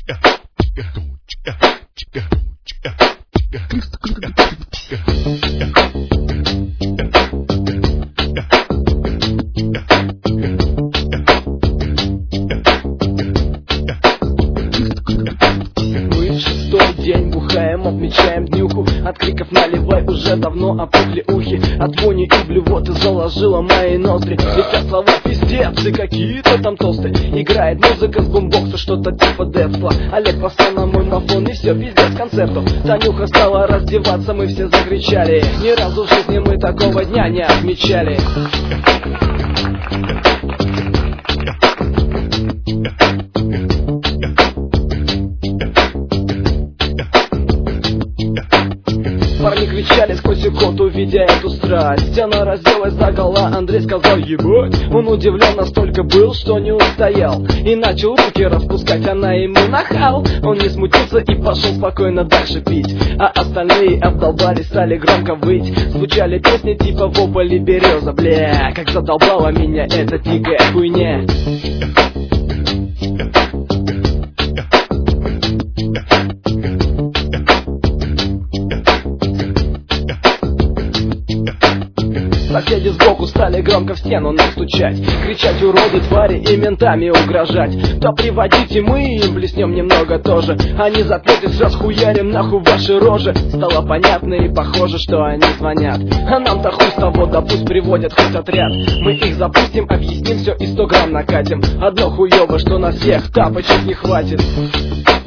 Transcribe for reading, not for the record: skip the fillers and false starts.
День бухаем, отмечаем днюху. От криков наливай уже давно опухли ухи. От вони и блювоты заложила мои ноздри. Летят слова пиздец и какие-то там тосты. Играет музыка с бумбокса, что-то типа детства. Олег послал на мой мафон и все, пиздец концерту. Танюха стала раздеваться, мы все закричали. Ни разу в жизни мы такого дня не отмечали. Парни кричали сквозь икоту, увидя эту страсть. Она разделась догола, Андрей сказал ебать. Он удивлен настолько был, что не устоял и начал руки распускать, она ему нахал. Он не смутился и пошел спокойно дальше пить. А остальные обдолбали, стали громко выть. Звучали песни типа «Вопль и береза». Бля, как задолбала меня эта дикая хуйня. Соседи сбоку стали громко в стену нам стучать, кричать уроды, твари и ментами угрожать. Да приводите, мы им блеснем немного тоже. Они запретят, расхуярим нахуй ваши рожи. Стало понятно и похоже, что они звонят. А нам-то хуй с того, да пусть приводят хоть отряд. Мы их запустим, объясним все и 100 грамм накатим. Одно хуёво, что на всех тапочек не хватит.